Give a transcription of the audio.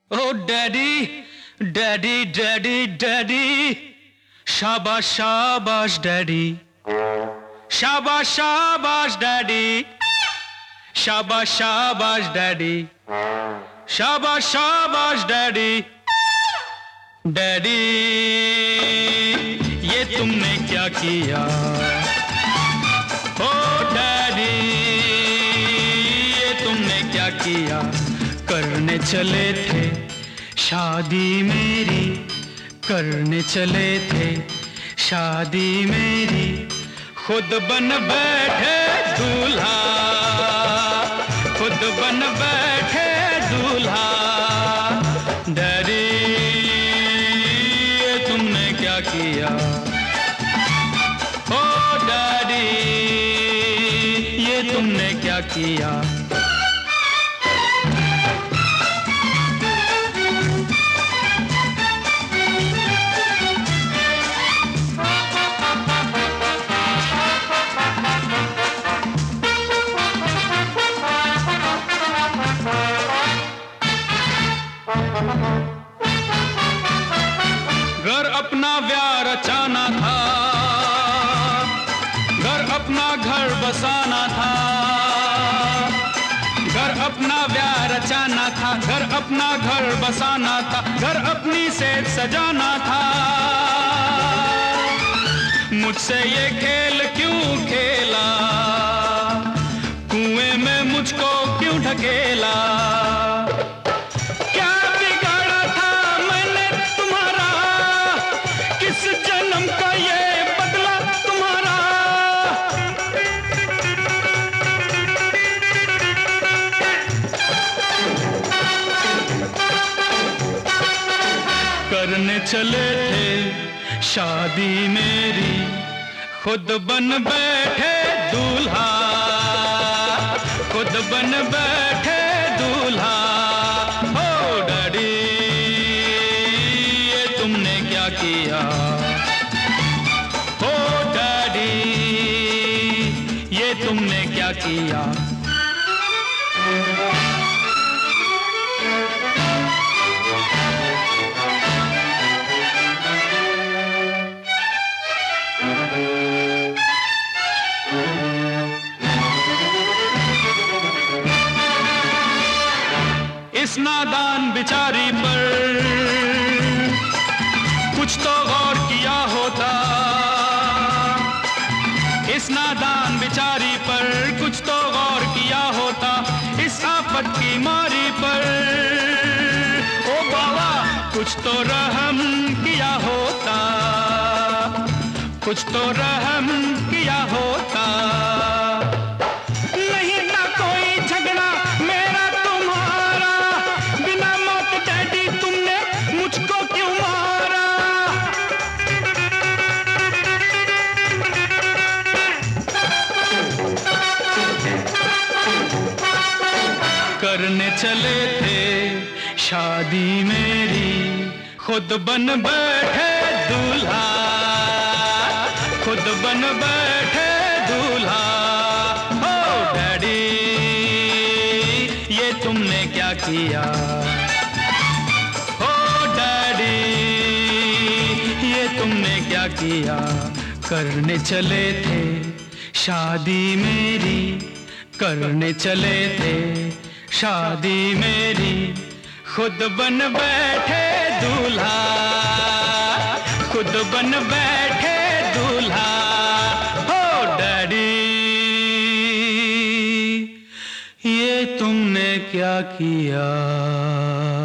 ओ daddy daddy daddy daddy, शाबाश शाबाश daddy, शाबाश शाबाश डैडी, शाबाश शाबाश डैडी, शाबाश शाबाश डैडी। डैडी ये तुमने क्या किया? ओ डैडी ये तुमने क्या किया? करने चले थे शादी मेरी, करने चले थे शादी मेरी, खुद बन बैठे दूल्हा, खुद बन बैठे दूल्हा। डैडी ये तुमने क्या किया? ओ डैडी ये तुमने क्या किया? घर अपना व्याह रचाना था, घर अपना घर बसाना था, घर अपना व्याह रचाना था, घर अपना घर बसाना था, घर अपनी सेज सजाना था। मुझसे ये खेल क्यों खेला? कुएं में मुझको क्यों ढकेला? करने चले थे शादी मेरी, खुद बन बैठे दूल्हा, खुद बन बैठे दूल्हा। ओ डैडी ये तुमने क्या किया? ओ डैडी ये तुमने क्या किया? इस नादान बिचारी पर कुछ तो गौर किया होता, इस नादान बिचारी पर कुछ तो गौर किया होता, इस आफत की मारी पर ओ बाबा कुछ तो रहम किया होता, कुछ तो रहम किया होता। करने चले थे शादी मेरी, खुद बन बैठे दूल्हा, खुद बन बैठे दूल्हा। ओ डैडी ये तुमने क्या किया? ओ डैडी ये तुमने क्या किया? करने चले थे शादी मेरी, करने चले थे शादी मेरी, खुद बन बैठे दूल्हा, खुद बन बैठे दूल्हा। ओ डैडी ये तुमने क्या किया?